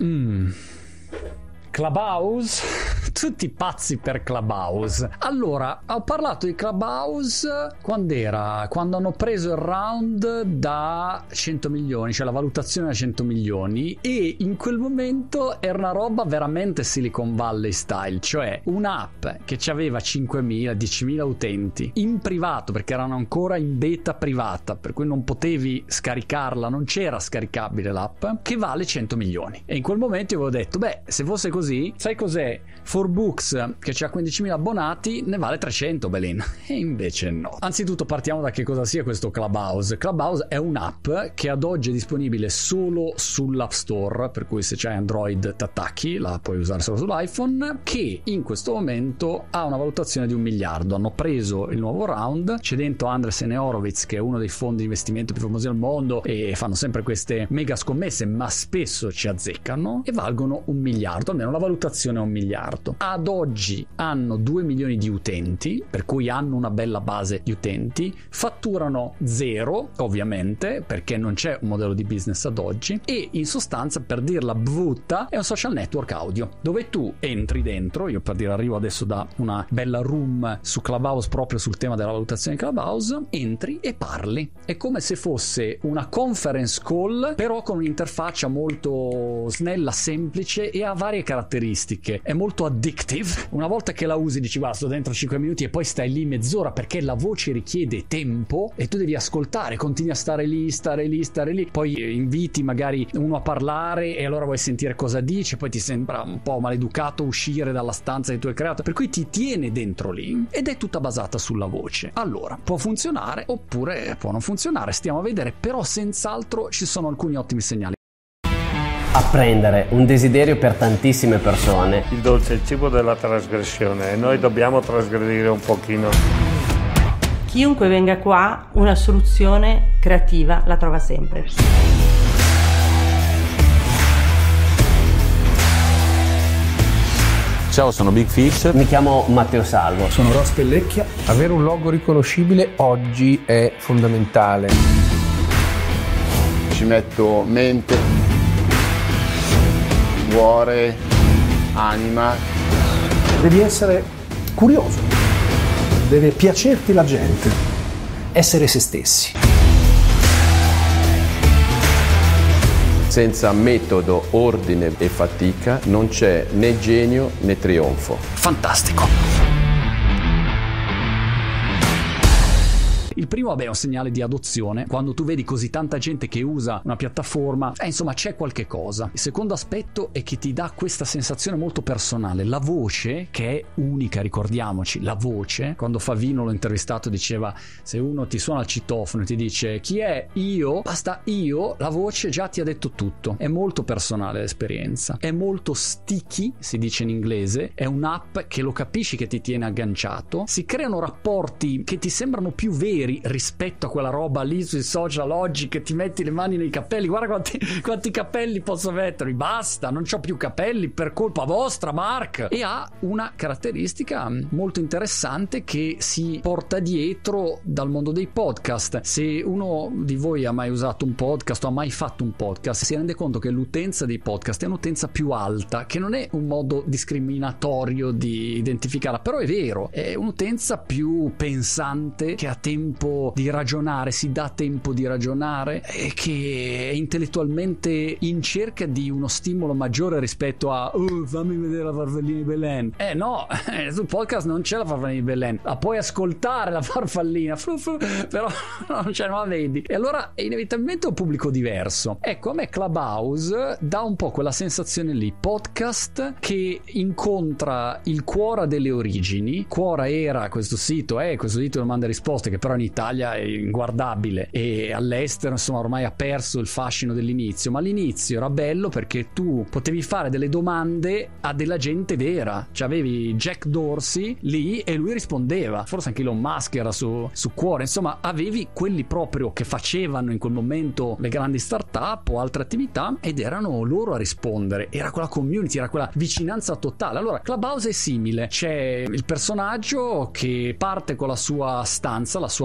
Clubhouse? Tutti pazzi per Clubhouse. Allora, ho parlato di Clubhouse quando hanno preso il round da 100 milioni, cioè la valutazione da 100 milioni, e in quel momento era una roba veramente Silicon Valley style, cioè un'app che aveva 5.000, 10.000 utenti in privato, perché erano ancora in beta privata, per cui non potevi scaricarla, non c'era scaricabile l'app, che vale 100 milioni. E in quel momento io avevo detto, beh, se fosse così, sai cos'è? 4Books, che ha 15.000 abbonati, ne vale 300, Belin. E invece no. Anzitutto partiamo da che cosa sia questo Clubhouse. Clubhouse è un'app che ad oggi è disponibile solo sull'App Store, per cui se c'hai Android t'attacchi, la puoi usare solo sull'iPhone, che in questo momento ha una valutazione di 1 miliardo. Hanno preso il nuovo round, c'è dentro Andreessen Horowitz, che è uno dei fondi di investimento più famosi al mondo, e fanno sempre queste mega scommesse, ma spesso ci azzeccano, e valgono 1 miliardo, almeno la valutazione è 1 miliardo. Ad oggi hanno 2 milioni di utenti, per cui hanno una bella base di utenti, fatturano 0 ovviamente perché non c'è un modello di business ad oggi, e in sostanza, per dirla brutta, è un social network audio dove tu entri dentro. Io, per dire, arrivo adesso da una bella room su Clubhouse proprio sul tema della valutazione di Clubhouse, entri e parli, è come se fosse una conference call però con un'interfaccia molto snella, semplice, e ha varie caratteristiche. È molto addictive. Una volta che la usi dici guarda, sto dentro 5 minuti, e poi stai lì mezz'ora perché la voce richiede tempo e tu devi ascoltare, continui a stare lì, poi inviti magari uno a parlare e allora vuoi sentire cosa dice, poi ti sembra un po' maleducato uscire dalla stanza che tu hai creato, per cui ti tiene dentro lì, ed è tutta basata sulla voce. Allora, può funzionare oppure può non funzionare, stiamo a vedere, però senz'altro ci sono alcuni ottimi segnali. Apprendere, un desiderio per tantissime persone. Il dolce è il cibo della trasgressione e noi dobbiamo trasgredire un pochino. Chiunque venga qua, una soluzione creativa la trova sempre. Ciao, sono Big Fish. Mi chiamo Matteo Salvo. Sono Ross Pellecchia. Avere un logo riconoscibile oggi è fondamentale. Ci metto mente, cuore, anima. Devi essere curioso, deve piacerti la gente, essere se stessi. Senza metodo, ordine e fatica non c'è né genio né trionfo. Fantastico. Il primo, vabbè, è un segnale di adozione. Quando tu vedi così tanta gente che usa una piattaforma, insomma c'è qualche cosa. Il secondo aspetto è che ti dà questa sensazione molto personale. La voce, che è unica, ricordiamoci, la voce. Quando Favino l'ho intervistato diceva, se uno ti suona il citofono e ti dice chi è? Io, basta io, la voce già ti ha detto tutto. È molto personale l'esperienza, è molto sticky, si dice in inglese, è un'app che lo capisci che ti tiene agganciato, si creano rapporti che ti sembrano più veri rispetto a quella roba lì sui social oggi che ti metti le mani nei capelli. Guarda quanti capelli posso mettermi, basta, non c'ho più capelli per colpa vostra, Mark. E ha una caratteristica molto interessante che si porta dietro dal mondo dei podcast. Se uno di voi ha mai usato un podcast o ha mai fatto un podcast, si rende conto che l'utenza dei podcast è un'utenza più alta, che non è un modo discriminatorio di identificarla, però è vero, è un'utenza più pensante, che ha tempo di ragionare, si dà tempo di ragionare, e che è intellettualmente in cerca di uno stimolo maggiore rispetto a fammi vedere la farfallina di Belen. No, sul podcast non c'è la farfallina di Belen, la puoi ascoltare la farfallina, però non la vedi, e allora è inevitabilmente un pubblico diverso. Ecco, a me Clubhouse dà un po' quella sensazione lì, podcast che incontra il Quora delle origini. Quora era questo sito di domande e risposte che però in Italia è inguardabile, e all'estero insomma ormai ha perso il fascino dell'inizio, ma all'inizio era bello perché tu potevi fare delle domande a della gente vera, cioè avevi Jack Dorsey lì e lui rispondeva, forse anche Elon Musk era su Quora, insomma avevi quelli proprio che facevano in quel momento le grandi startup o altre attività, ed erano loro a rispondere, era quella community, era quella vicinanza totale. Allora Clubhouse è simile, c'è il personaggio che parte con la sua stanza, la sua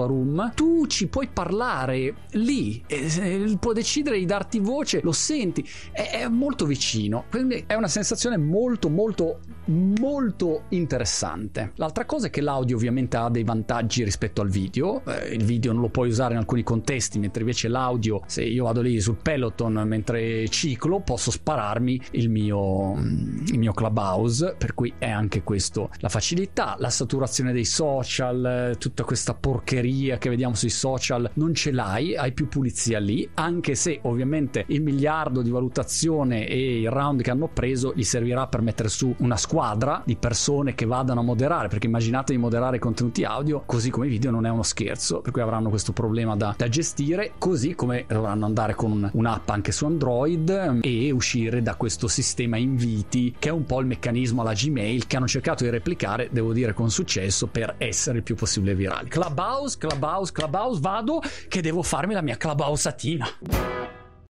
room, tu ci puoi parlare lì, può decidere di darti voce, lo senti, è molto vicino, quindi è una sensazione molto molto molto interessante. L'altra cosa è che l'audio ovviamente ha dei vantaggi rispetto al video. Il video non lo puoi usare in alcuni contesti, mentre invece l'audio, se io vado lì sul Peloton mentre ciclo, posso spararmi il mio Clubhouse, per cui è anche questo la facilità. La saturazione dei social, tutta questa porcheria che vediamo sui social non ce l'hai, hai più pulizia lì, anche se ovviamente il miliardo di valutazione e il round che hanno preso gli servirà per mettere su una squadra di persone che vadano a moderare, perché immaginate di moderare i contenuti audio, così come i video non è uno scherzo, per cui avranno questo problema da gestire, così come dovranno andare con un'app anche su Android e uscire da questo sistema inviti, che è un po' il meccanismo alla Gmail che hanno cercato di replicare, devo dire con successo, per essere il più possibile virali. Clubhouse, vado che devo farmi la mia Clubhouseatina.